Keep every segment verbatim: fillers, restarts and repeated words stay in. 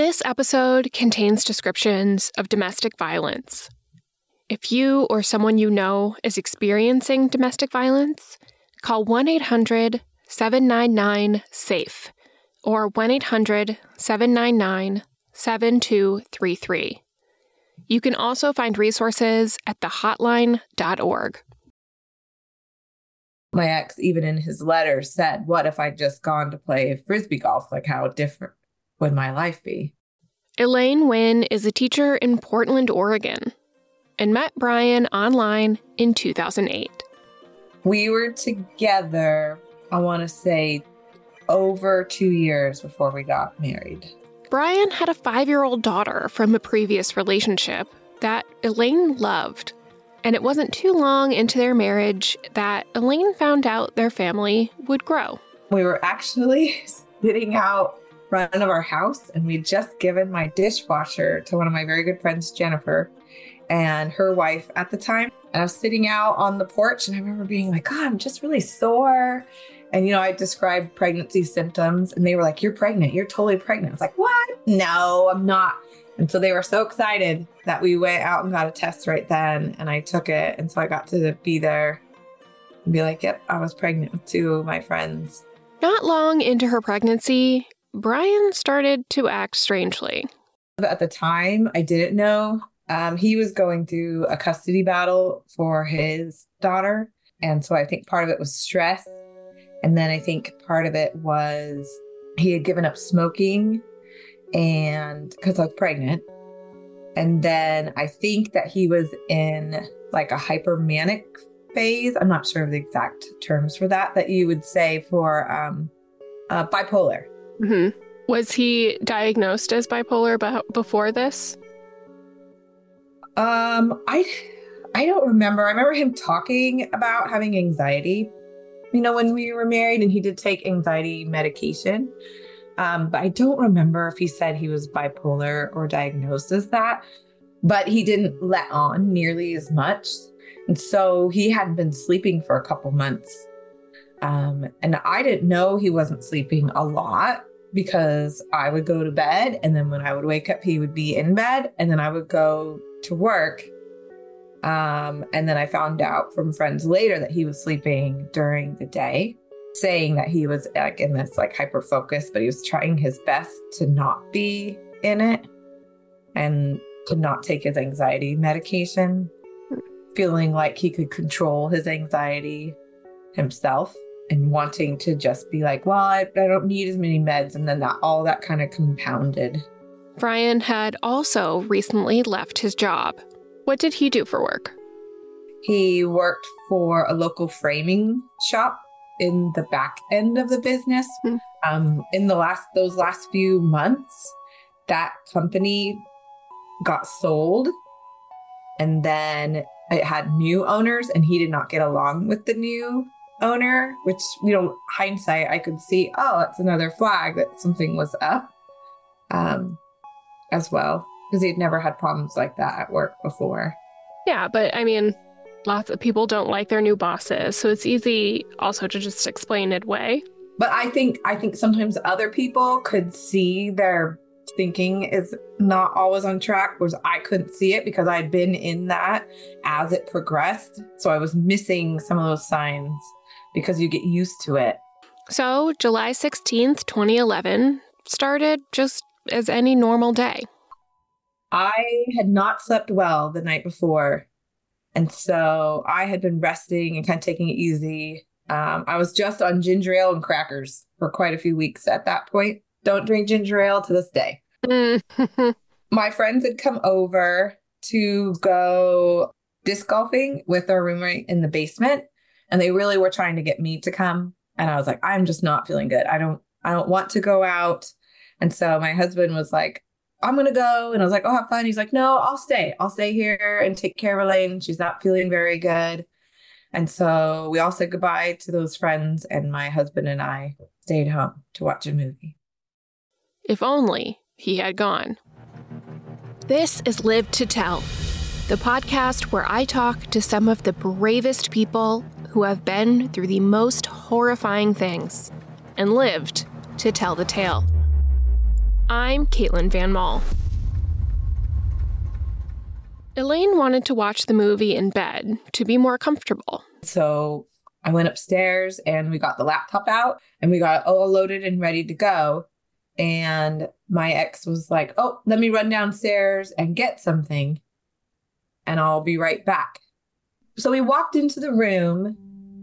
This episode contains descriptions of domestic violence. If you or someone you know is experiencing domestic violence, call one eight hundred seven nine nine SAFE or one eight hundred seven nine nine seven two three three. You can also find resources at the hotline dot org. My ex, even in his letter, said, what if I'd just gone to play Frisbee golf? Like, how different would my life be? Elaine Wynn is a teacher in Portland, Oregon, and met Brian online in two thousand eight. We were together, I want to say, over two years before we got married. Brian had a five-year-old daughter from a previous relationship that Elaine loved. And it wasn't too long into their marriage that Elaine found out their family would grow. We were actually sitting out front of our house, and we'd just given my dishwasher to one of my very good friends, Jennifer, and her wife at the time. And I was sitting out on the porch, and I remember being like, God, I'm just really sore. And, you know, I described pregnancy symptoms, and they were like, you're pregnant. You're totally pregnant. I was like, what? No, I'm not. And so they were so excited that we went out and got a test right then, and I took it. And so I got to be there and be like, yep, I was pregnant with two of my friends. Not long into her pregnancy, Brian started to act strangely. At the time, I didn't know. Um, he was going through a custody battle for his daughter. And so I think part of it was stress. And then I think part of it was he had given up smoking. And because I was pregnant. And then I think that he was in like a hypermanic phase. I'm not sure of the exact terms for that, that you would say for um, uh, bipolar. Mm-hmm. Was he diagnosed as bipolar b- before this? Um, I, I don't remember. I remember him talking about having anxiety, you know, when we were married, and he did take anxiety medication. Um, but I don't remember if he said he was bipolar or diagnosed as that, but he didn't let on nearly as much. And so he hadn't been sleeping for a couple months. Um, and I didn't know he wasn't sleeping a lot because I would go to bed, and then when I would wake up, he would be in bed, and then I would go to work. Um, and then I found out from friends later that he was sleeping during the day, saying that he was like in this like hyper focus, but he was trying his best to not be in it and to not take his anxiety medication, feeling like he could control his anxiety himself and wanting to just be like, well, I, I don't need as many meds. And then that all that kind of compounded. Brian had also recently left his job. What did he do for work? He worked for a local framing shop in the back end of the business. Mm. Um, in the last, those last few months, that company got sold, and then it had new owners, and he did not get along with the new owner, which, you know, hindsight, I could see, oh, that's another flag that something was up, um, as well, because he'd never had problems like that at work before. Yeah, but I mean, lots of people don't like their new bosses, so it's easy also to just explain it away. But I think I think sometimes other people could see their thinking is not always on track, whereas I couldn't see it because I'd been in that as it progressed. So I was missing some of those signs because you get used to it. So July sixteenth, twenty eleven started just as any normal day. I had not slept well the night before. And so I had been resting and kind of taking it easy. Um, I was just on ginger ale and crackers for quite a few weeks at that point. Don't drink ginger ale to this day. My friends had come over to go disc golfing with our roommate in the basement, and they really were trying to get me to come. And I was like, I'm just not feeling good. I don't, I don't want to go out. And so my husband was like, I'm going to go. And I was like, oh, have fun. He's like, no, I'll stay. I'll stay here and take care of Elaine. She's not feeling very good. And so we all said goodbye to those friends, and my husband and I stayed home to watch a movie. If only he had gone. This is Live to Tell, the podcast where I talk to some of the bravest people who have been through the most horrifying things and lived to tell the tale. I'm Caitlin Van Mall. Elaine wanted to watch the movie in bed to be more comfortable. So I went upstairs and we got the laptop out and we got it all loaded and ready to go. And my ex was like, oh, let me run downstairs and get something and I'll be right back. So we walked into the room,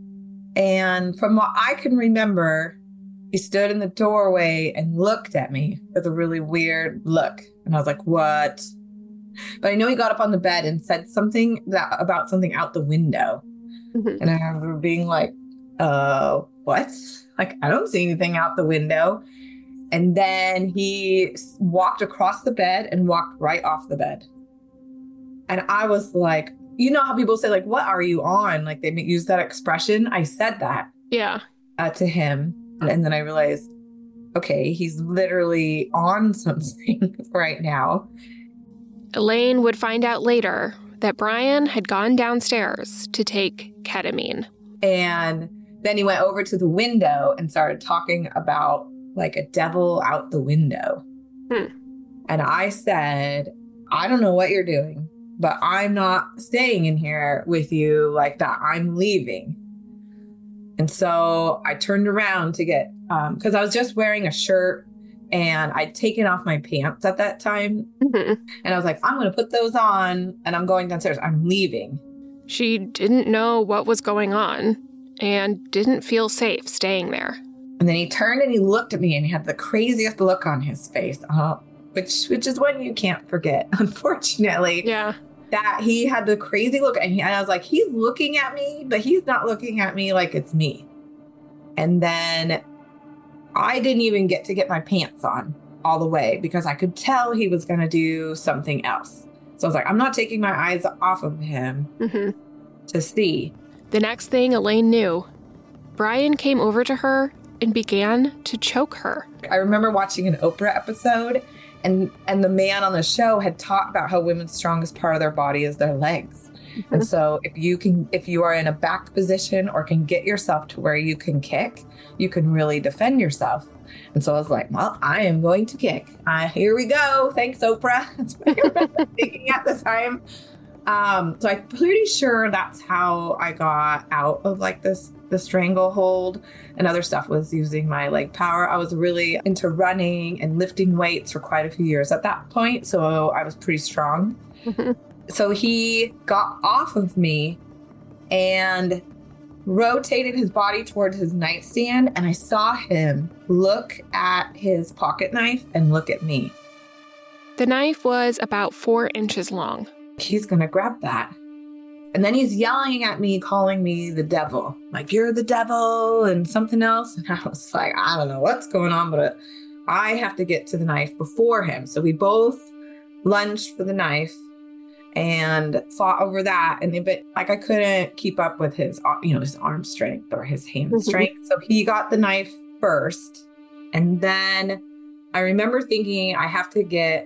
and from what I can remember, he stood in the doorway and looked at me with a really weird look. And I was like, what? But I know he got up on the bed and said something that, about something out the window. Mm-hmm. And I remember being like, uh, what? Like, I don't see anything out the window. And then he walked across the bed and walked right off the bed. And I was like, you know how people say, like, what are you on? Like, they use that expression. I said that. Yeah. Uh, to him. And then I realized, okay, he's literally on something right now. Elaine would find out later that Brian had gone downstairs to take ketamine. And then he went over to the window and started talking about, like, a devil out the window. Hmm. And I said, I don't know what you're doing, but I'm not staying in here with you like that. I'm leaving. And so I turned around to get, um, because I was just wearing a shirt and I'd taken off my pants at that time. Mm-hmm. And I was like, I'm going to put those on and I'm going downstairs. I'm leaving. She didn't know what was going on and didn't feel safe staying there. And then he turned and he looked at me and he had the craziest look on his face, uh, which which is one you can't forget, unfortunately. Yeah. That he had the crazy look. And, he, and I was like, he's looking at me, but he's not looking at me like it's me. And then I didn't even get to get my pants on all the way because I could tell he was going to do something else. So I was like, I'm not taking my eyes off of him mm-hmm. to see. The next thing Elaine knew, Brian came over to her and began to choke her. I remember watching an Oprah episode, and, and the man on the show had talked about how women's strongest part of their body is their legs. Mm-hmm. And so if you can, if you are in a back position or can get yourself to where you can kick, you can really defend yourself. And so I was like, well, I am going to kick. Uh, here we go. Thanks, Oprah. That's what I remember thinking at the time. Um, so I'm pretty sure that's how I got out of like this, the stranglehold, and other stuff was using my leg power. I was really into running and lifting weights for quite a few years at that point. So I was pretty strong. Mm-hmm. So he got off of me and rotated his body towards his nightstand. And I saw him look at his pocket knife and look at me. The knife was about four inches long. He's going to grab that. And then he's yelling at me, calling me the devil. Like, you're the devil and something else. And I was like, I don't know what's going on, but I have to get to the knife before him. So we both lunged for the knife and fought over that. And if it, like, I couldn't keep up with his, you know, his arm strength or his hand mm-hmm. strength. So he got the knife first. And then I remember thinking I have to get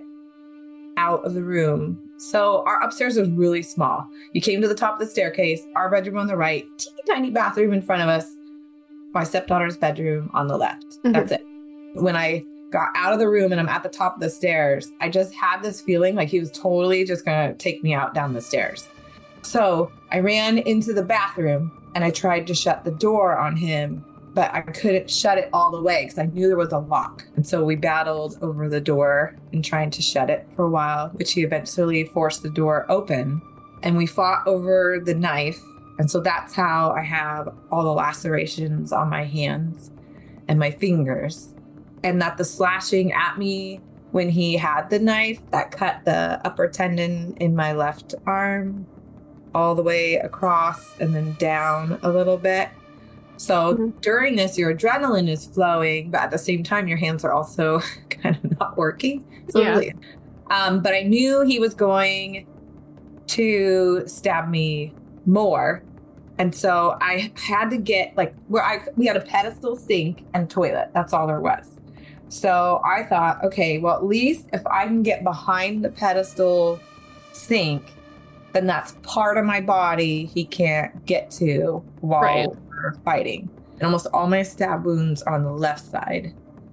out of the room. So our upstairs was really small. You came to the top of the staircase, our bedroom on the right, teeny tiny bathroom in front of us, my stepdaughter's bedroom on the left. Mm-hmm. That's it. When I got out of the room and I'm at the top of the stairs, I just had this feeling like he was totally just going to take me out down the stairs. So I ran into the bathroom and I tried to shut the door on him, but I couldn't shut it all the way because I knew there was a lock. And so we battled over the door and trying to shut it for a while, which he eventually forced the door open. And we fought over the knife. And so that's how I have all the lacerations on my hands and my fingers. And that the slashing at me when he had the knife, that cut the upper tendon in my left arm all the way across and then down a little bit. So mm-hmm. during this, your adrenaline is flowing, but at the same time, your hands are also kind of not working. So yeah. really, um, but I knew he was going to stab me more. And so I had to get like where I, we had a pedestal sink and toilet. That's all there was. So I thought, okay, well, at least if I can get behind the pedestal sink, then that's part of my body he can't get to while right. we're fighting. And almost all my stab wounds are on the left side.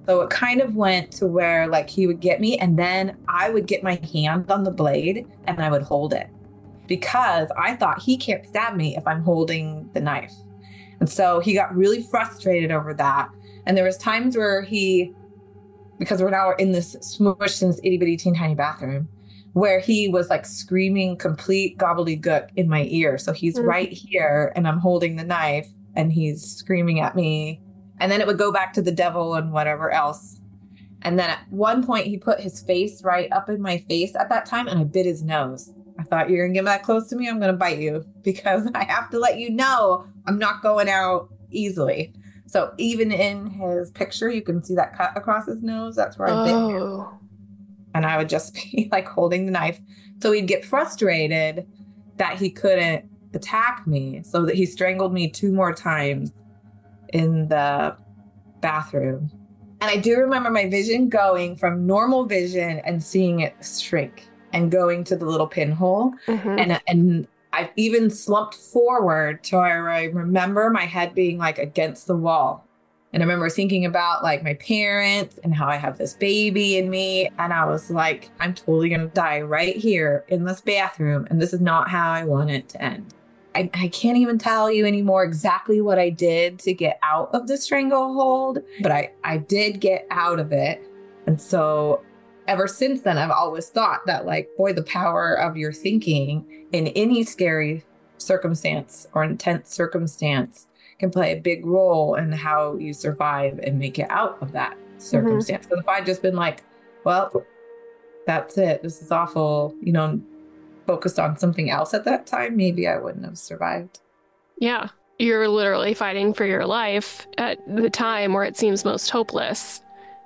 So it kind of went to where like he would get me and then I would get my hand on the blade and I would hold it because I thought he can't stab me if I'm holding the knife. And so he got really frustrated over that. And there was times where he, because we're now in this smushed in this itty bitty teeny tiny bathroom, where he was like screaming complete gobbledygook in my ear. So he's mm-hmm. right here and I'm holding the knife and he's screaming at me. And then it would go back to the devil and whatever else. And then at one point he put his face right up in my face at that time and I bit his nose. I thought, you're going to get that close to me, I'm going to bite you because I have to let you know I'm not going out easily. So even in his picture, you can see that cut across his nose. That's where I oh. bit him. And I would just be like holding the knife. So he'd get frustrated that he couldn't attack me. So that he strangled me two more times in the bathroom. And I do remember my vision going from normal vision and seeing it shrink and going to the little pinhole. Mm-hmm. And, and I even slumped forward to where I remember my head being like against the wall. And I remember thinking about like my parents and how I have this baby in me. And I was like, I'm totally going to die right here in this bathroom. And this is not how I want it to end. I, I can't even tell you anymore exactly what I did to get out of the stranglehold, but I, I did get out of it. And so ever since then, I've always thought that like, boy, the power of your thinking in any scary circumstance or intense circumstance can play a big role in how you survive and make it out of that circumstance. Because mm-hmm. if I'd just been like, well, that's it, this is awful, you know, focused on something else at that time, maybe I wouldn't have survived. Yeah. You're literally fighting for your life at the time where it seems most hopeless.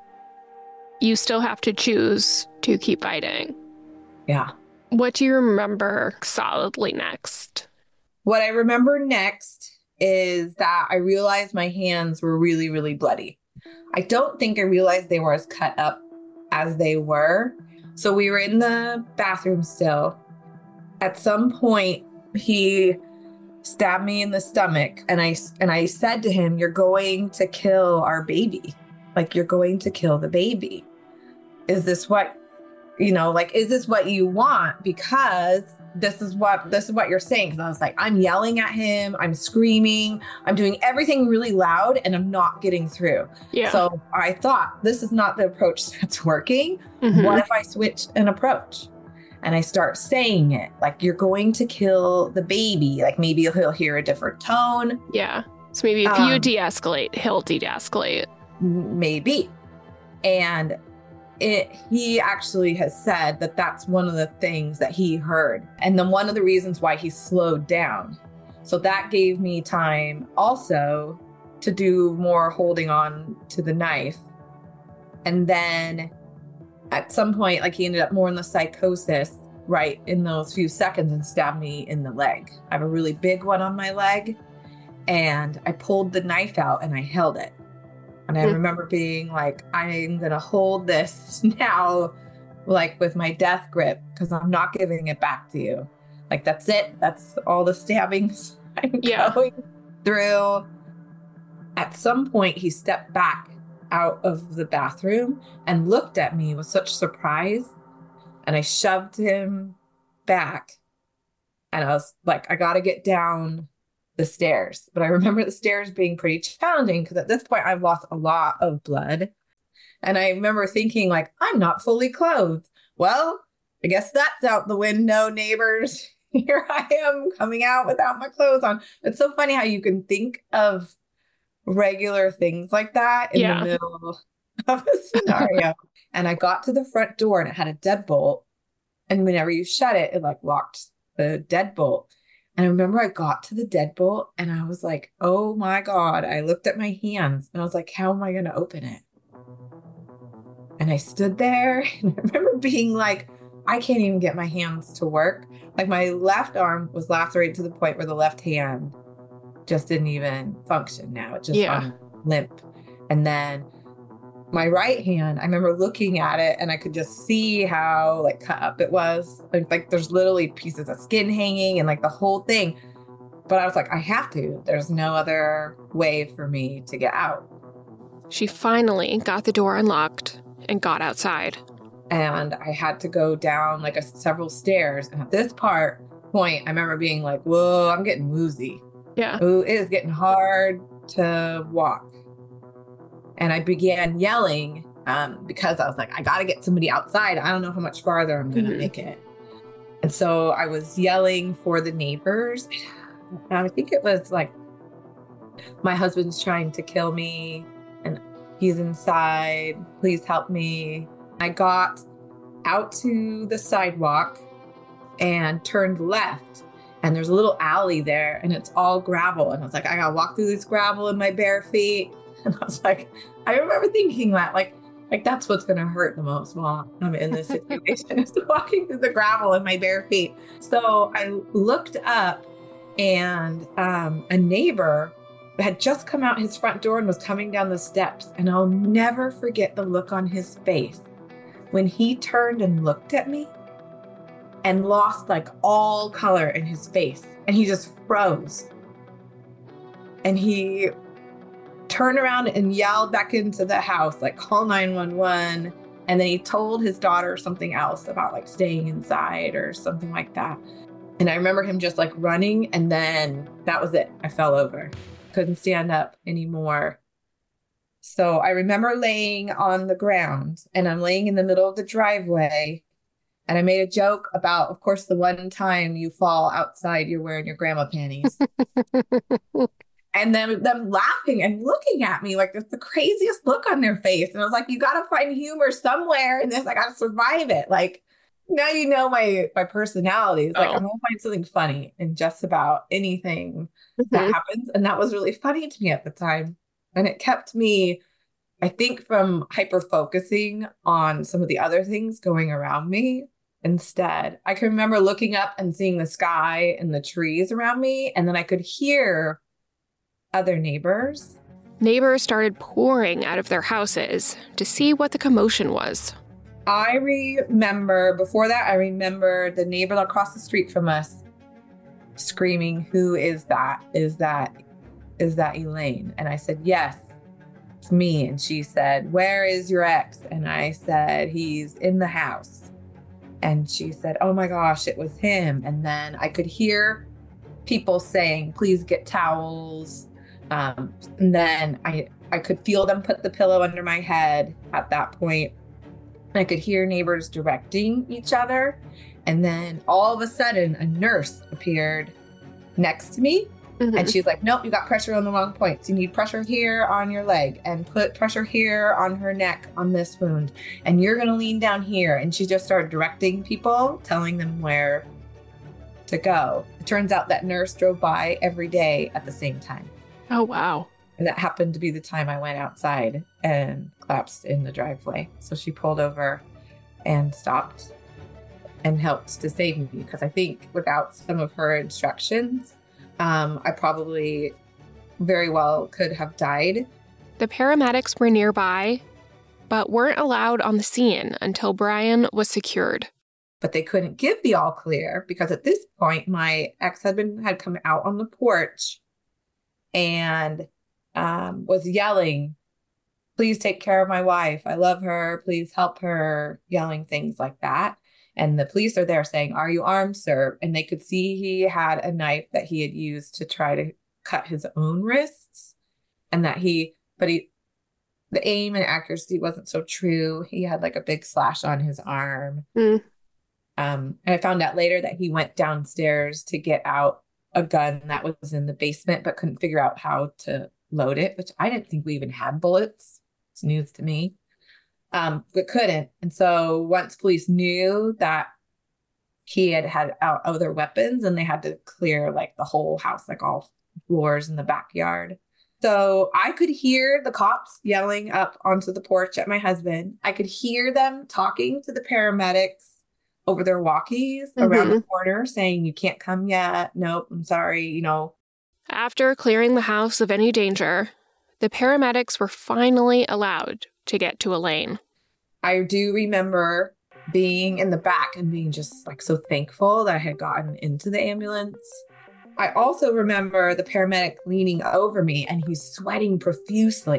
You still have to choose to keep fighting. Yeah. What do you remember solidly next? What I remember next is that I realized my hands were really, really bloody. I don't think I realized they were as cut up as they were. So we were in the bathroom still. At some point, he stabbed me in the stomach, and I and I said to him, "You're going to kill our baby. Like, you're going to kill the baby. Is this what, you know, like, is this what you want? Because this is what this is what you're saying." Because I was like, I'm yelling at him, I'm screaming, I'm doing everything really loud, and I'm not getting through. Yeah. So I thought, this is not the approach that's working. Mm-hmm. What if I switch an approach? And I start saying it like, you're going to kill the baby. Like maybe he'll hear a different tone. Yeah. So maybe if um, you de-escalate, he'll de-escalate. Maybe. And it, he actually has said that that's one of the things that he heard. And then one of the reasons why he slowed down. So that gave me time also to do more holding on to the knife. And then at some point, like he ended up more in the psychosis right in those few seconds and stabbed me in the leg. I have a really big one on my leg and I pulled the knife out and I held it. And I mm. remember being like, I'm going to hold this now, like with my death grip, because I'm not giving it back to you. Like, that's it. That's all the stabbings I'm yeah. going through. At some point, he stepped back out of the bathroom and looked at me with such surprise. And I shoved him back. And I was like, I got to get down the stairs. But I remember the stairs being pretty challenging because at this point I've lost a lot of blood. And I remember thinking like, I'm not fully clothed. Well, I guess that's out the window, neighbors. Here I am coming out without my clothes on. It's so funny how you can think of regular things like that in yeah. the middle of a scenario. And I got to the front door and it had a deadbolt. And whenever you shut it, it like locked the deadbolt. And I remember I got to the deadbolt and I was like, oh my God. I looked at my hands and I was like, how am I going to open it? And I stood there and I remember being like, I can't even get my hands to work. Like my left arm was lacerated to the point where the left hand just didn't even function now. It just yeah. on limp. And then my right hand, I remember looking at it and I could just see how like cut up it was. Like, like there's literally pieces of skin hanging and like the whole thing. But I was like, I have to. There's no other way for me to get out. She finally got the door unlocked and got outside. And I had to go down like a, several stairs. And at this part point, I remember being like, whoa, I'm getting woozy. Yeah. Ooh, it is getting hard to walk. And I began yelling um, because I was like, I got to get somebody outside. I don't know how much farther I'm going to mm-hmm. make it. And so I was yelling for the neighbors. And I think it was like, my husband's trying to kill me and he's inside. Please help me. I got out to the sidewalk and turned left. And there's a little alley there and it's all gravel. And I was like, I gotta walk through this gravel in my bare feet. And I was like, I remember thinking that, like, like that's what's gonna hurt the most while I'm in this situation is walking through the gravel in my bare feet. So I looked up and um, a neighbor had just come out his front door and was coming down the steps. And I'll never forget the look on his face when he turned and looked at me and lost like all color in his face. And he just froze. And he turned around and yelled back into the house, like, call nine one one. And then he told his daughter something else about like staying inside or something like that. And I remember him just like running. And then that was it. I fell over. Couldn't stand up anymore. So I remember laying on the ground and I'm laying in the middle of the driveway. And I made a joke about, of course, the one time you fall outside, you're wearing your grandma panties. And then them laughing and looking at me like it's the craziest look on their face. And I was like, you got to find humor somewhere in this. I got to survive it. Like, now you know my my personality. It's like, oh. I'm going to find something funny in just about anything mm-hmm. that happens. And that was really funny to me at the time. And it kept me, I think, from hyper-focusing on some of the other things going around me. Instead, I can remember looking up and seeing the sky and the trees around me. And then I could hear other neighbors. Neighbors started pouring out of their houses to see what the commotion was. I remember, before that, I remember the neighbor across the street from us screaming, who is that? Is that, is that Elaine? And I said, yes, it's me. And she said, where is your ex? And I said, he's in the house. And she said, oh my gosh, it was him. And then I could hear people saying, please get towels. Um, and then I, I could feel them put the pillow under my head at that point. I could hear neighbors directing each other. And then all of a sudden, a nurse appeared next to me. Mm-hmm. And she's like, nope, you got pressure on the wrong points. You need pressure here on your leg and put pressure here on her neck on this wound. And you're going to lean down here. And she just started directing people, telling them where to go. It turns out that nurse drove by every day at the same time. Oh, wow. And that happened to be the time I went outside and collapsed in the driveway. So she pulled over and stopped and helped to save me, because I think without some of her instructions, um, I probably very well could have died. The paramedics were nearby, but weren't allowed on the scene until Brian was secured. But they couldn't give the all clear because at this point, my ex-husband had come out on the porch and um, was yelling, please take care of my wife. I love her. Please help her, yelling things like that. And the police are there saying, are you armed, sir? And they could see he had a knife that he had used to try to cut his own wrists. And that he, but he, the aim and accuracy wasn't so true. He had like a big slash on his arm. Mm. Um, and I found out later that he went downstairs to get out a gun that was in the basement, but couldn't figure out how to load it, which I didn't think we even had bullets. It's news to me. Um, but couldn't. And so once police knew that he had had out other weapons, and they had to clear like the whole house, like all floors in the backyard. So I could hear the cops yelling up onto the porch at my husband. I could hear them talking to the paramedics over their walkies mm-hmm. around the corner saying, you can't come yet. Nope, I'm sorry, you know. After clearing the house of any danger, the paramedics were finally allowed to get to Elaine. I do remember being in the back and being just like so thankful that I had gotten into the ambulance. I also remember the paramedic leaning over me and he's sweating profusely.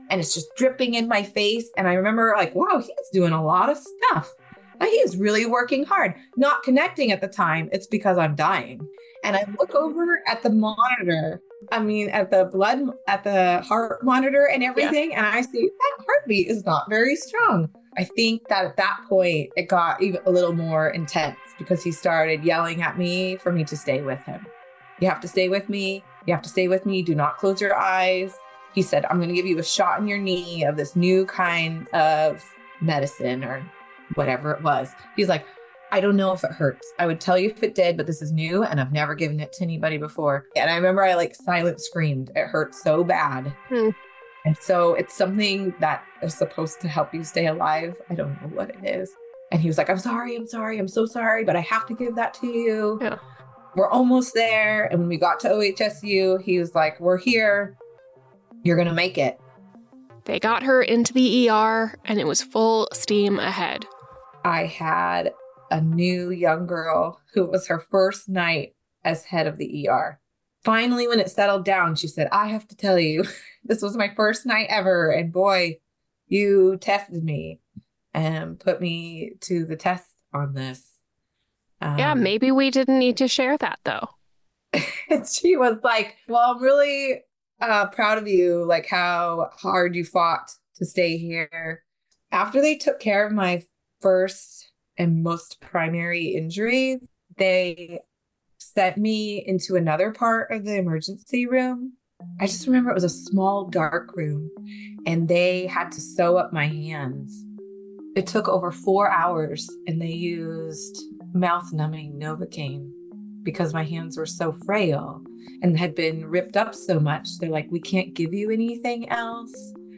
and it's just dripping in my face. And I remember like, wow, he's doing a lot of stuff. He is really working hard, not connecting at the time. It's because I'm dying. And I look over at the monitor, I mean, at the blood, at the heart monitor and everything. Yeah. And I see that heartbeat is not very strong. I think that at that point, it got even a little more intense because he started yelling at me for me to stay with him. You have to stay with me. You have to stay with me. Do not close your eyes. He said, I'm going to give you a shot in your knee of this new kind of medicine or whatever it was. He's like, I don't know if it hurts. I would tell you if it did, but this is new and I've never given it to anybody before. And I remember I like silent screamed. It hurt so bad. Hmm. And so it's something that is supposed to help you stay alive. I don't know what it is. And he was like, I'm sorry, I'm sorry, I'm so sorry, but I have to give that to you. Yeah. We're almost there. And when we got to O H S U, he was like, we're here. You're going to make it. They got her into the E R and it was full steam ahead. I had a new young girl who was her first night as head of the E R. Finally, when it settled down, she said, I have to tell you, this was my first night ever. And boy, you tested me and put me to the test on this. Um, yeah, maybe we didn't need to share that, though. And she was like, well, I'm really uh, proud of you, like how hard you fought to stay here. After they took care of my first and most primary injuries, they sent me into another part of the emergency room. I just remember it was a small, dark room, and they had to sew up my hands. It took over four hours, and they used mouth-numbing Novocaine because my hands were so frail and had been ripped up so much. They're like, we can't give you anything else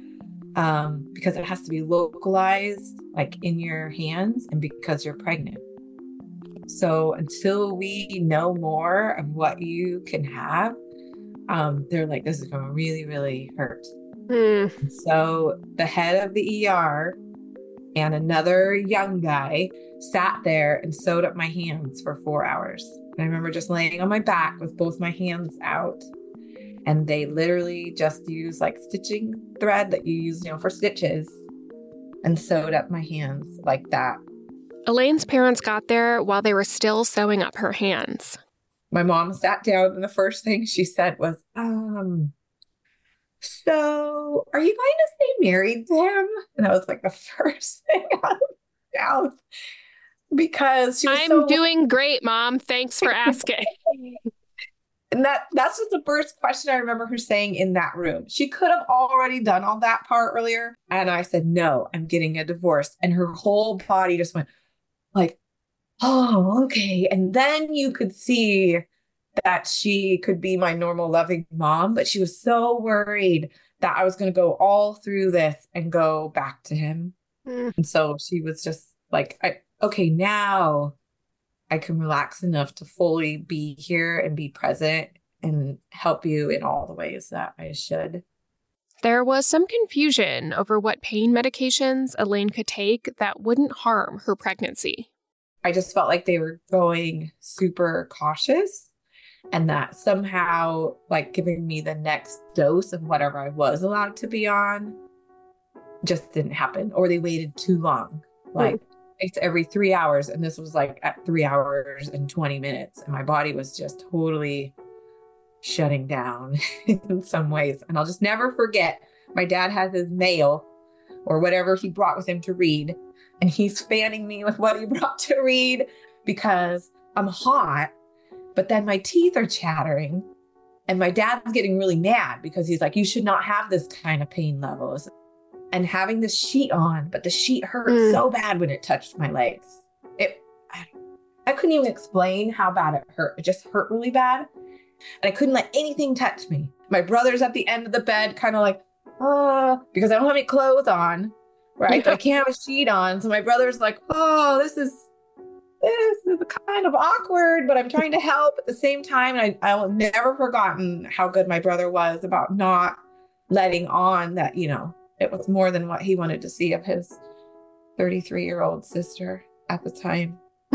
um, because it has to be localized, like in your hands, and because you're pregnant. So until we know more of what you can have, um, they're like, this is going to really, really hurt. Mm. So the head of the E R and another young guy sat there and sewed up my hands for four hours. And I remember just laying on my back with both my hands out. And they literally just used like stitching thread that you use, you know, for stitches, and sewed up my hands like that. Elaine's parents got there while they were still sewing up her hands. My mom sat down and the first thing she said was, um, so are you going to stay married to him? And that was like the first thing out of her mouth. Because she was I'm so- doing great, Mom. Thanks for asking. And that that's just the first question I remember her saying in that room. She could have already done all that part earlier. And I said, no, I'm getting a divorce. And her whole body just went like, oh, okay. And then you could see that she could be my normal loving mom, but she was so worried that I was going to go all through this and go back to him. Mm. And so she was just like, I, okay, now I can relax enough to fully be here and be present and help you in all the ways that I should. There was some confusion over what pain medications Elaine could take that wouldn't harm her pregnancy. I just felt like they were going super cautious, and that somehow like giving me the next dose of whatever I was allowed to be on just didn't happen, or they waited too long. Like mm. It's every three hours. And this was like at three hours and twenty minutes. And my body was just totally shutting down in some ways. And I'll just never forget, my dad has his mail or whatever he brought with him to read. And he's fanning me with what he brought to read because I'm hot, but then my teeth are chattering. And my dad's getting really mad because he's like, you should not have this kind of pain levels. And having this sheet on, but the sheet hurt mm. so bad when it touched my legs. It, I, I couldn't even explain how bad it hurt. It just hurt really bad. And I couldn't let anything touch me. My brother's at the end of the bed, kind of like, oh, because I don't have any clothes on, right? Yeah. I can't have a sheet on. So my brother's like, oh, this is, this is kind of awkward, but I'm trying to help at the same time. And I, I will never forgotten how good my brother was about not letting on that, you know, it was more than what he wanted to see of his thirty-three-year-old sister at the time.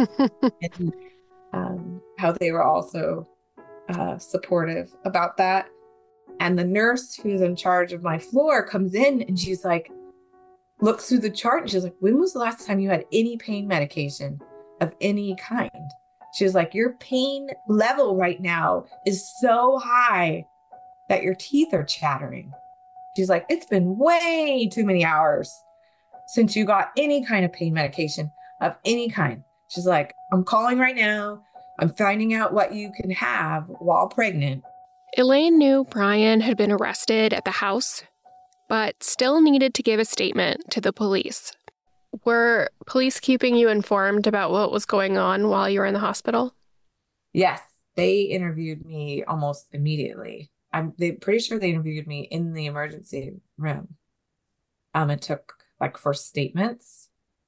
And um, how they were also uh, supportive about that. And the nurse who's in charge of my floor comes in and she's like, looks through the chart and she's like, when was the last time you had any pain medication of any kind? She was like, your pain level right now is so high that your teeth are chattering. She's like, it's been way too many hours since you got any kind of pain medication of any kind. She's like, I'm calling right now. I'm finding out what you can have while pregnant. Elaine knew Brian had been arrested at the house, but still needed to give a statement to the police. Were police keeping you informed about what was going on while you were in the hospital? Yes, they interviewed me almost immediately. I'm they pretty sure they interviewed me in the emergency room. Um, it took like first statements,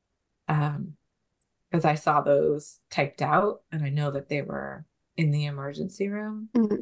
um, because I saw those typed out, and I know that they were in the emergency room. Mm-hmm.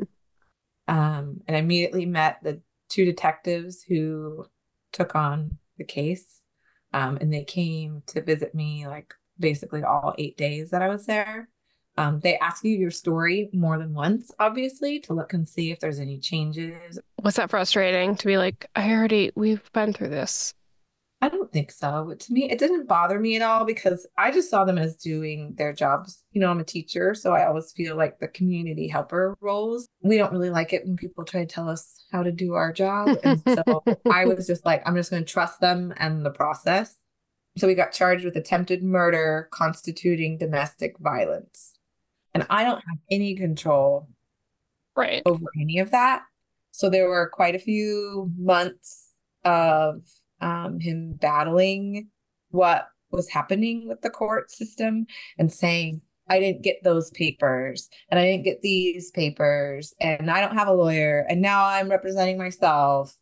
Um, and I immediately met the two detectives who took on the case. Um, and they came to visit me like basically all eight days that I was there. Um, they ask you your story more than once, obviously, to look and see if there's any changes. Was that frustrating to be like, I already, we've been through this? I don't think so. But to me, it didn't bother me at all because I just saw them as doing their jobs. You know, I'm a teacher, so I always feel like the community helper roles. We don't really like it when people try to tell us how to do our job. And so I was just like, I'm just going to trust them and the process. So we got charged with attempted murder constituting domestic violence. And I don't have any control right. over any of that. So there were quite a few months of um, him battling what was happening with the court system and saying, I didn't get those papers and I didn't get these papers and I don't have a lawyer and now I'm representing myself.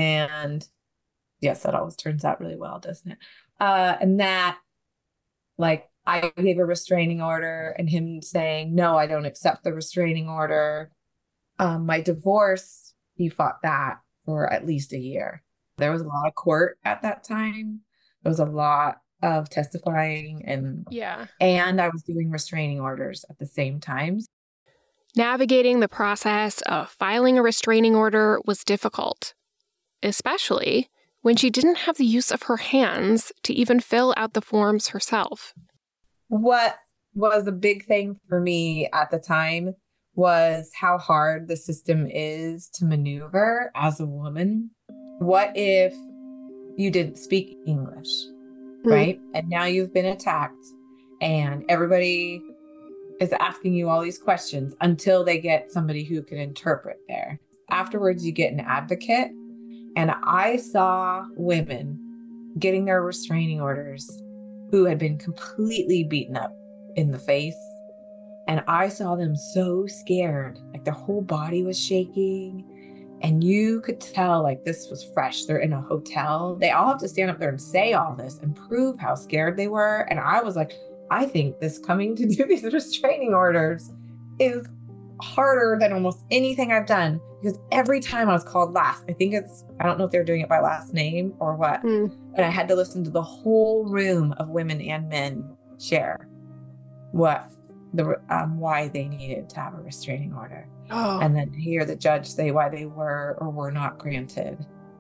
And yes, that always turns out really well, doesn't it? Uh, and that, like, I gave a restraining order and him saying, no, I don't accept the restraining order. Um, my divorce, he fought that for at least a year. There was a lot of court at that time. There was a lot of testifying and yeah. And I was doing restraining orders at the same time. Navigating the process of filing a restraining order was difficult, especially when she didn't have the use of her hands to even fill out the forms herself. What was a big thing for me at the time was how hard the system is to maneuver as a woman. What if you didn't speak English, mm-hmm. right? And now you've been attacked and everybody is asking you all these questions until they get somebody who can interpret there. Afterwards, you get an advocate. And I saw women getting their restraining orders who had been completely beaten up in the face. And I saw them so scared, like their whole body was shaking. And you could tell like this was fresh. They're in a hotel. They all have to stand up there and say all this and prove how scared they were. And I was like, I think this coming to do these restraining orders is harder than almost anything I've done. Because every time I was called last, I think it's, I don't know if they're doing it by last name or what. Mm. And I had to listen to the whole room of women and men share what the um, why they needed to have a restraining order. Oh. And then hear the judge say why they were or were not granted.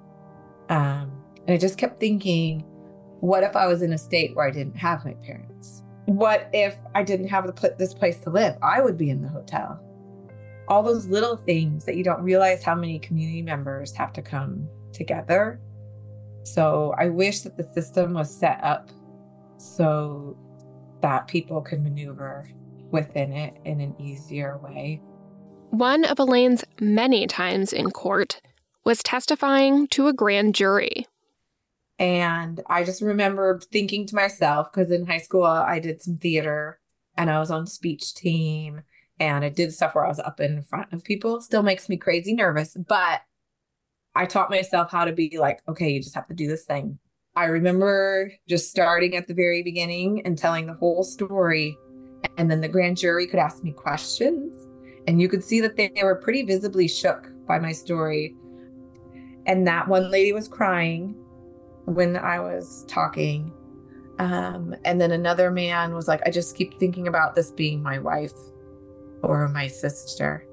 Um, and I just kept thinking, what if I was in a state where I didn't have my parents? What if I didn't have the put this place to live? I would be in the hotel. All those little things that you don't realize how many community members have to come together. So I wish that the system was set up so that people could maneuver within it in an easier way. One of Elaine's many times in court was testifying to a grand jury. And I just remember thinking to myself, because in high school I did some theater and I was on speech team. And I did stuff where I was up in front of people. Still makes me crazy nervous. But I taught myself how to be like, okay, you just have to do this thing. I remember just starting at the very beginning and telling the whole story. And then the grand jury could ask me questions. And you could see that they, they were pretty visibly shook by my story. And that one lady was crying when I was talking. Um, and then another man was like, I just keep thinking about this being my wife or my sister.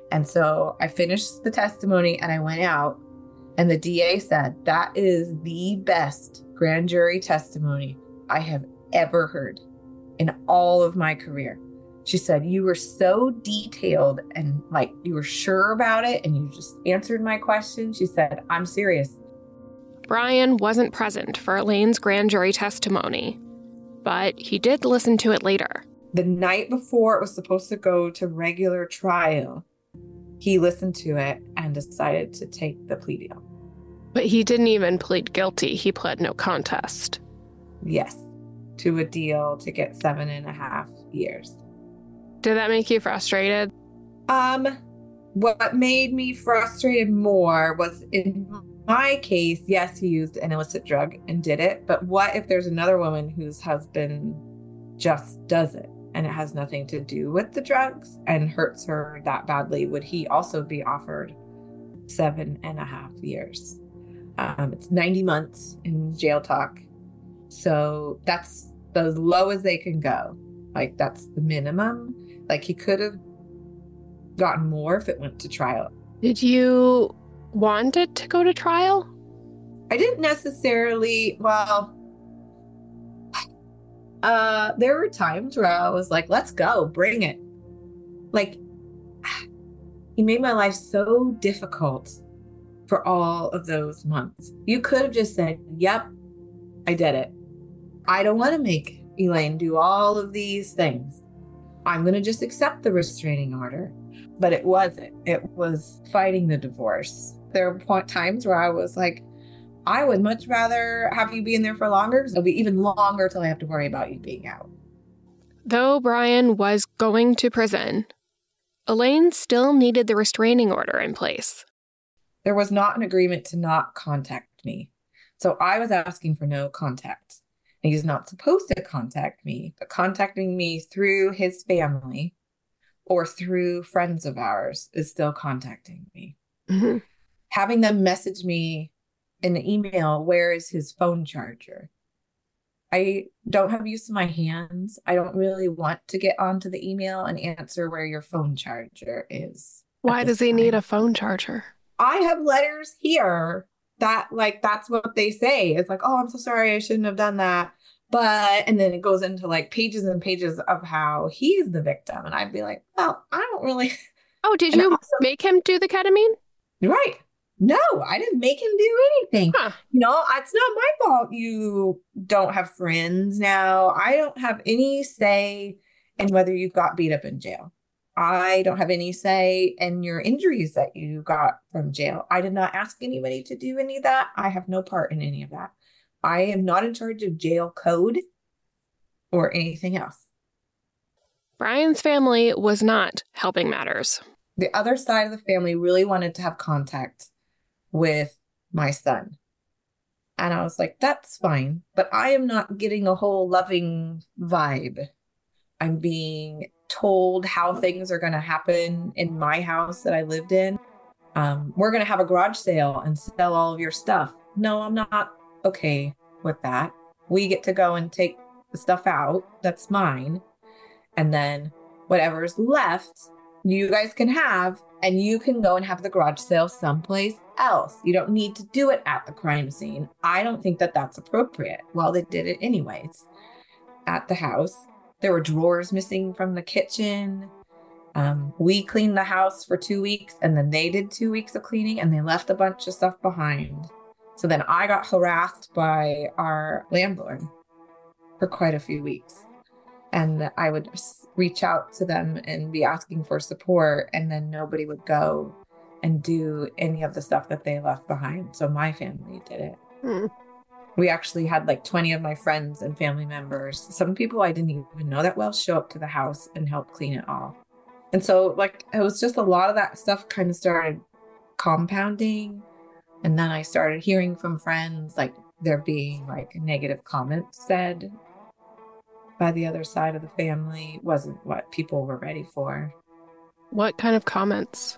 And so I finished the testimony and I went out, and the D A said, that is the best grand jury testimony I have ever heard in all of my career. She said, you were so detailed and like you were sure about it and you just answered my question. She said, I'm serious. Brian wasn't present for Elaine's grand jury testimony, but he did listen to it later. The night before it was supposed to go to regular trial, he listened to it and decided to take the plea deal. But he didn't even plead guilty. He pled no contest. Yes, to a deal to get seven and a half years. Did that make you frustrated? Um, what made me frustrated more was in my case, yes, he used an illicit drug and did it. But what if there's another woman whose husband just does it and it has nothing to do with the drugs and hurts her that badly? Would he also be offered seven and a half years? Um, it's ninety months in jail talk. So that's the low as they can go. Like, that's the minimum. Like, he could have gotten more if it went to trial. Did you want it to go to trial? I didn't necessarily, well, uh, there were times where I was like, let's go, bring it. Like, he made my life so difficult for all of those months. You could have just said, yep, I did it. I don't want to make Elaine do all of these things. I'm going to just accept the restraining order. But it wasn't. It was fighting the divorce. There were times where I was like, I would much rather have you be in there for longer because it'll be even longer till I have to worry about you being out. Though Brian was going to prison, Elaine still needed the restraining order in place. There was not an agreement to not contact me. So I was asking for no contact. He's not supposed to contact me, but contacting me through his family or through friends of ours is still contacting me. Mm-hmm. Having them message me in an email, where is his phone charger? I don't have use of my hands. I don't really want to get onto the email and answer where your phone charger is. Why does he time. need a phone charger? I have letters here that, like, that's what they say. It's like, oh, I'm so sorry, I shouldn't have done that. But, and then it goes into like pages and pages of how he's the victim. And I'd be like, well, I don't really. Oh, did you also make him do the ketamine? Right. No, I didn't make him do anything. Huh. You know, it's not my fault you don't have friends now. I don't have any say in whether you got beat up in jail. I don't have any say in your injuries that you got from jail. I did not ask anybody to do any of that. I have no part in any of that. I am not in charge of jail code or anything else. Brian's family was not helping matters. The other side of the family really wanted to have contact with my son. And I was like, that's fine, but I am not getting a whole loving vibe. I'm being told how things are going to happen in my house that I lived in. Um, we're going to have a garage sale and sell all of your stuff. No, I'm not okay with that. We get to go and take the stuff out that's mine. And then whatever's left, you guys can have, and you can go and have the garage sale someplace else. You don't need to do it at the crime scene. I don't think that that's appropriate. Well, they did it anyways at the house. There were drawers missing from the kitchen. Um, we cleaned the house for two weeks and then they did two weeks of cleaning and they left a bunch of stuff behind. So then I got harassed by our landlord for quite a few weeks. And I would reach out to them and be asking for support, and then nobody would go and do any of the stuff that they left behind. So my family did it. Hmm. We actually had like twenty of my friends and family members, some people I didn't even know that well, show up to the house and help clean it all. And so like it was just a lot of that stuff kind of started compounding. And then I started hearing from friends like there being like negative comments said by the other side of the family. Wasn't what people were ready for. What kind of comments?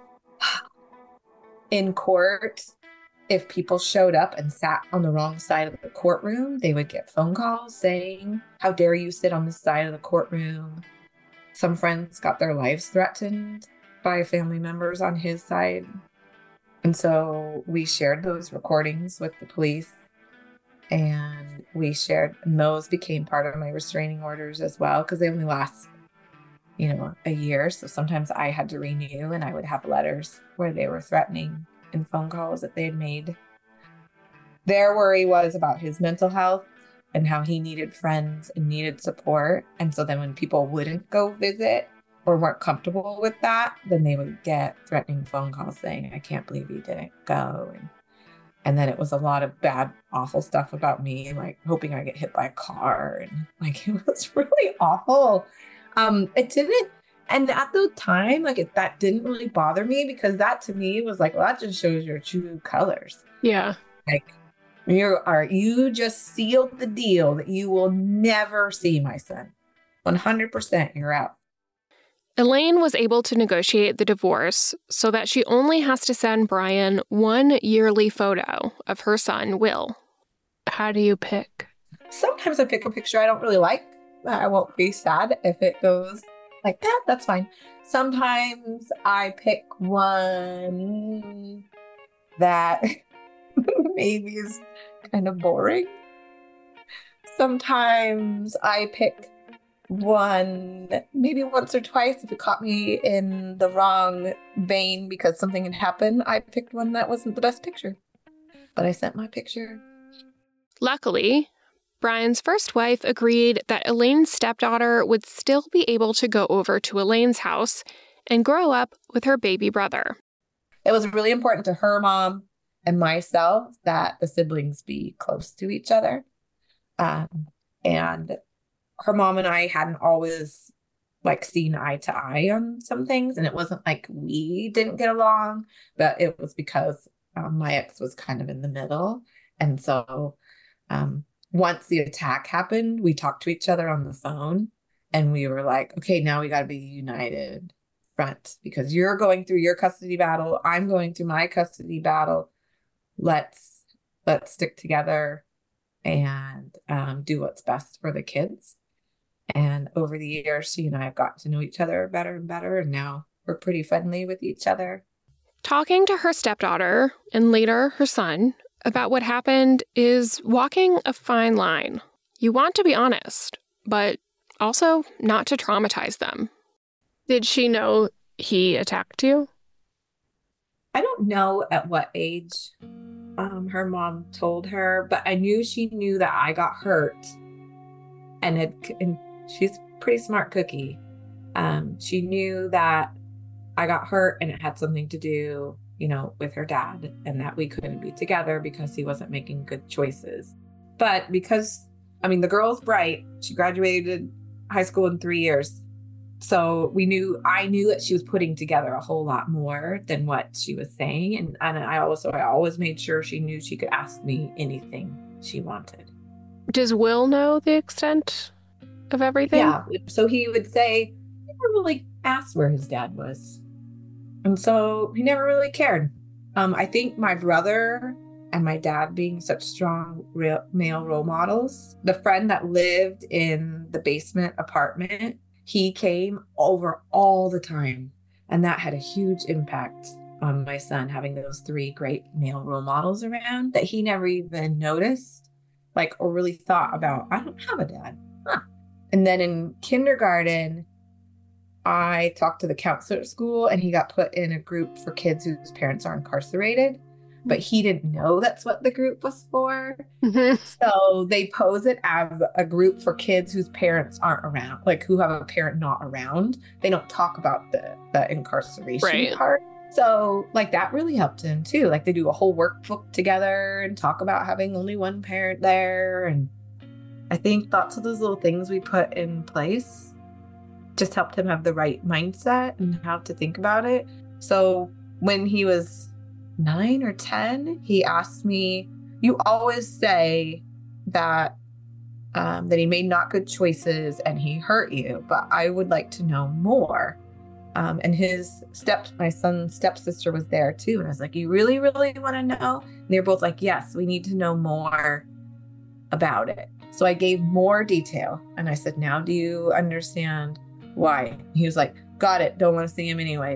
In court, if people showed up and sat on the wrong side of the courtroom, they would get phone calls saying, how dare you sit on this side of the courtroom? Some friends got their lives threatened by family members on his side. And so we shared those recordings with the police, and we shared, and those became part of my restraining orders as well, because they only last, you know, a year. So sometimes I had to renew, and I would have letters where they were threatening and phone calls that they had made. Their worry was about his mental health and how he needed friends and needed support. And so then when people wouldn't go visit or weren't comfortable with that, then they would get threatening phone calls saying, I can't believe you didn't go. And, and then it was a lot of bad, awful stuff about me, like hoping I get hit by a car. And like, it was really awful. Um, it didn't, and at the time, like it, that didn't really bother me, because that to me was like, well, that just shows your true colors. Yeah. Like, you are, you just sealed the deal that you will never see my son. one hundred percent you're out. Elaine was able to negotiate the divorce so that she only has to send Brian one yearly photo of her son, Will. How do you pick? Sometimes I pick a picture I don't really like. I won't be sad if it goes like that. That's fine. Sometimes I pick one that maybe is kind of boring. Sometimes I pick one, maybe once or twice, if it caught me in the wrong vein because something had happened, I picked one that wasn't the best picture. But I sent my picture. Luckily, Brian's first wife agreed that Elaine's stepdaughter would still be able to go over to Elaine's house and grow up with her baby brother. It was really important to her mom and myself that the siblings be close to each other. Um, and her mom and I hadn't always like seen eye to eye on some things. And it wasn't like we didn't get along, but it was because um, my ex was kind of in the middle. And so um, once the attack happened, we talked to each other on the phone, and we were like, okay, now we got to be united front, because you're going through your custody battle. I'm going through my custody battle. Let's let's stick together and um, do what's best for the kids. And over the years, she and I have got to know each other better and better, and now we're pretty friendly with each other. Talking to her stepdaughter, and later her son, about what happened is walking a fine line. You want to be honest, but also not to traumatize them. Did she know he attacked you? I don't know at what age um, her mom told her, but I knew she knew that I got hurt, and it. And she's a pretty smart cookie. Um, she knew that I got hurt, and it had something to do, you know, with her dad, and that we couldn't be together because he wasn't making good choices. But because, I mean, the girl's bright. She graduated high school in three years. So we knew, I knew that she was putting together a whole lot more than what she was saying. And, and I also, I always made sure she knew she could ask me anything she wanted. Does Will know the extent of everything? Yeah. So he would say, he never really asked where his dad was. And so he never really cared. Um, I think my brother and my dad being such strong real male role models, the friend that lived in the basement apartment, he came over all the time. And that had a huge impact on my son, having those three great male role models around that he never even noticed, like, or really thought about. I don't have a dad. Huh. And then in kindergarten, I talked to the counselor at school, and he got put in a group for kids whose parents are incarcerated. But he didn't know that's what the group was for. Mm-hmm. So they pose it as a group for kids whose parents aren't around, like who have a parent not around. They don't talk about the, the incarceration right. part. So like that really helped him too. Like they do a whole workbook together and talk about having only one parent there. And I think lots of those little things we put in place just helped him have the right mindset and how to think about it. So when he was nine or ten, he asked me, you always say that um, that he made not good choices and he hurt you, but I would like to know more. Um, and his step, my son's stepsister was there too. And I was like, you really, really want to know? And they were both like, yes, we need to know more about it. So I gave more detail. And I said, now do you understand why? He was like, got it. Don't want to see him anyways.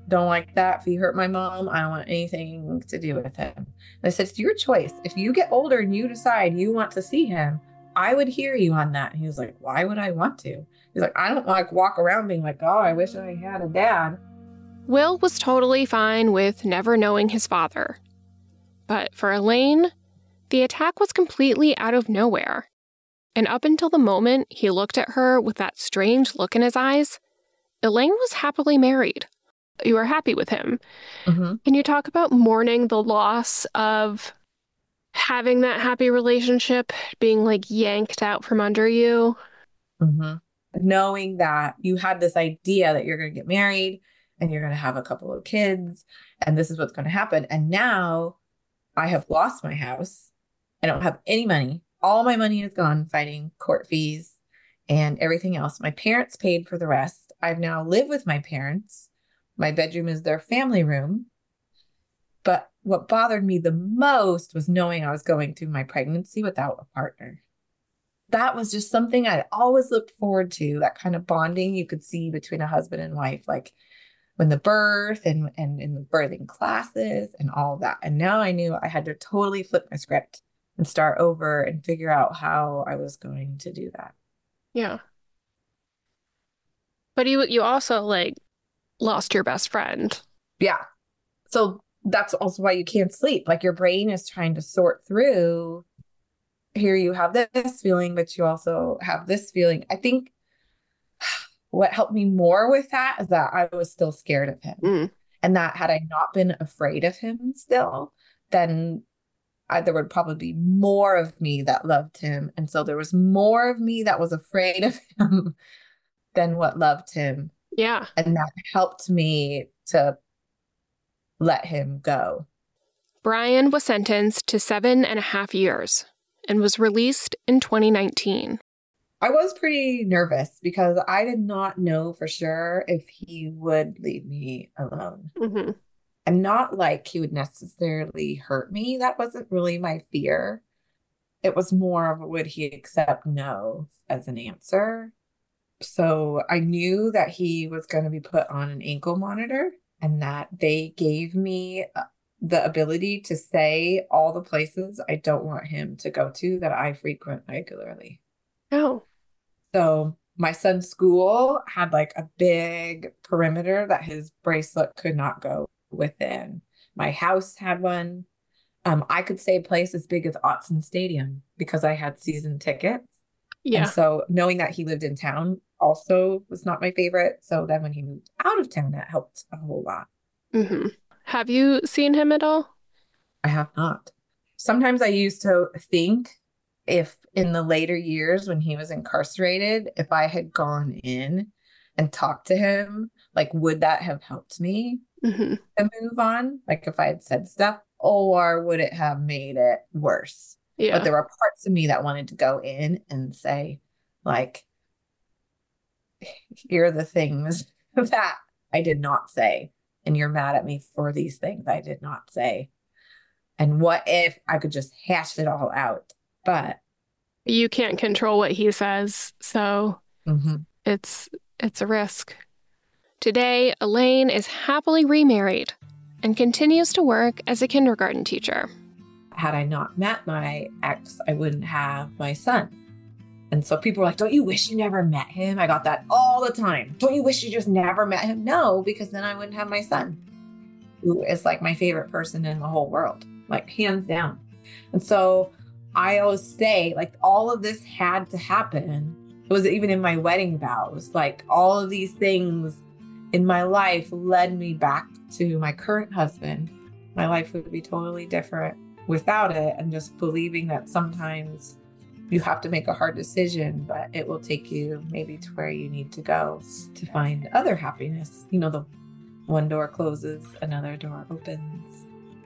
don't like that. If he hurt my mom, I don't want anything to do with him. And I said, it's your choice. If you get older and you decide you want to see him, I would hear you on that. And he was like, why would I want to? He's like, I don't like walk around being like, oh, I wish I had a dad. Will was totally fine with never knowing his father. But for Elaine, the attack was completely out of nowhere. And up until the moment he looked at her with that strange look in his eyes, Elaine was happily married. You were happy with him. Mm-hmm. Can you talk about mourning the loss of having that happy relationship being like yanked out from under you? Mm-hmm. Knowing that you had this idea that you're going to get married and you're going to have a couple of kids and this is what's going to happen. And now I have lost my house. I don't have any money. All my money is gone fighting court fees and everything else. My parents paid for the rest. I've now lived with my parents. My bedroom is their family room. But what bothered me the most was knowing I was going through my pregnancy without a partner. That was just something I always looked forward to, that kind of bonding you could see between a husband and wife, like when the birth and, and in the birthing classes and all of that. And now I knew I had to totally flip my script and start over and figure out how I was going to do that. Yeah. But you you also, like, lost your best friend. Yeah. So that's also why you can't sleep. Like, your brain is trying to sort through, here you have this feeling, but you also have this feeling. I think what helped me more with that is that I was still scared of him. Mm. And that had I not been afraid of him still, then I, there would probably be more of me that loved him. And so there was more of me that was afraid of him than what loved him. Yeah. And that helped me to let him go. Brian was sentenced to seven and a half years and was released in twenty nineteen. I was pretty nervous because I did not know for sure if he would leave me alone. Mm-hmm. And not like he would necessarily hurt me. That wasn't really my fear. It was more of, would he accept no as an answer? So I knew that he was going to be put on an ankle monitor and that they gave me the ability to say all the places I don't want him to go to that I frequent regularly. Oh. So my son's school had like a big perimeter that his bracelet could not go within. My house had one. Um, I could say a place as big as Autzen Stadium because I had season tickets. Yeah. And so knowing that he lived in town also was not my favorite. So then when he moved out of town, that helped a whole lot. Mm-hmm. Have you seen him at all? I have not. Sometimes I used to think if in the later years when he was incarcerated, if I had gone in and talked to him, like, would that have helped me mm-hmm. to move on? Like if I had said stuff, or would it have made it worse? Yeah. But there were parts of me that wanted to go in and say, like, here are the things that I did not say. And you're mad at me for these things I did not say. And what if I could just hash it all out? But you can't control what he says, so mm-hmm. it's it's a risk. Today, Elaine is happily remarried and continues to work as a kindergarten teacher. Had I not met my ex, I wouldn't have my son. And so people were like, don't you wish you never met him? I got that all the time. Don't you wish you just never met him? No, because then I wouldn't have my son, who is like my favorite person in the whole world, like hands down. And so I always say, like, all of this had to happen. It was even in my wedding vows, like all of these things in my life led me back to my current husband. My life would be totally different without it. And just believing that sometimes you have to make a hard decision, but it will take you maybe to where you need to go to find other happiness. You know, the one door closes, another door opens.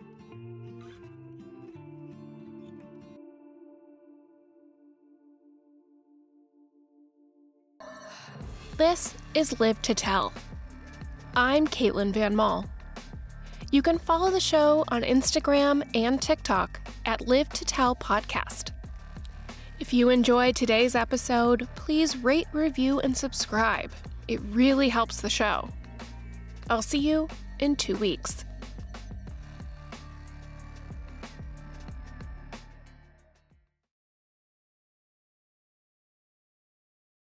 This is Live to Tell. I'm Caitlin Van Mall. You can follow the show on Instagram and TikTok at Live to Tell Podcast. If you enjoyed today's episode, please rate, review, and subscribe. It really helps the show. I'll see you in two weeks.